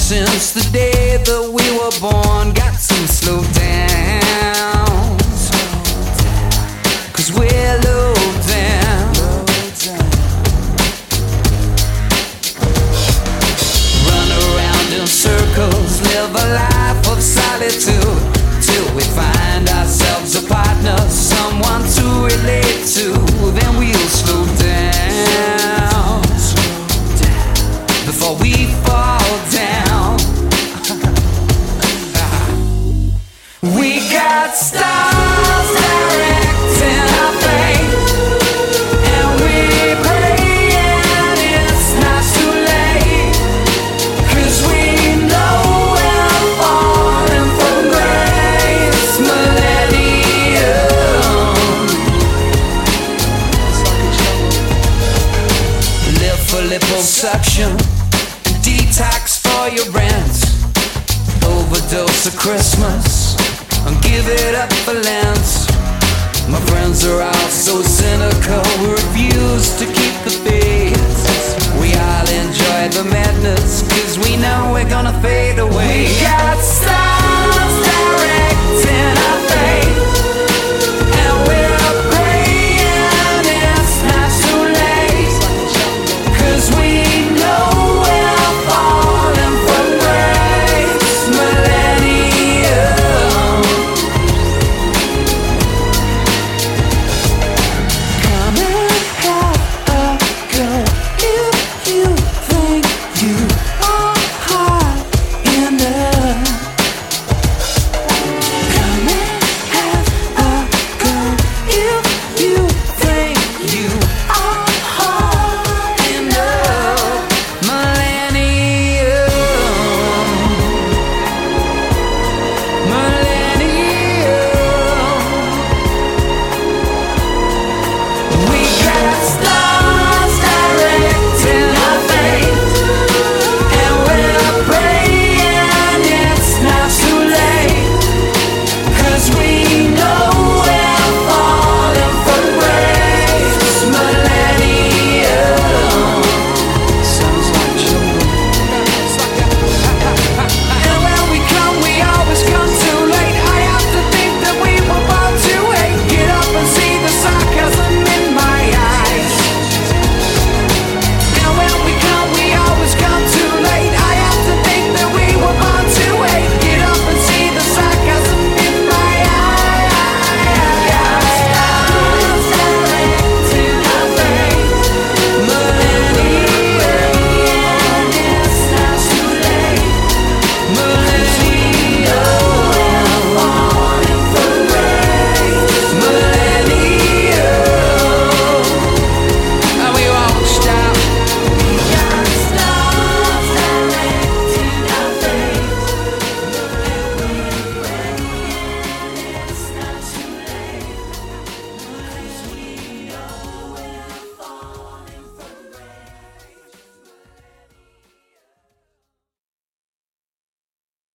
since the day that we were born. Got some slow downs, 'cause we're low down. Run around in circles, live a life of solitude, till we find ourselves a partner, someone to relate to. Then we'll slow down before we fall down. We got stars directing our fate, and we praying it's not too late, 'cause we know we're falling from grace. Millennium, live for liposuction, detox for your rent, overdose of Christmas, and give it up for Lent. My friends are all so cynical, we refuse to keep the faith. We all enjoy the madness, 'cause we know we're gonna fade away. We got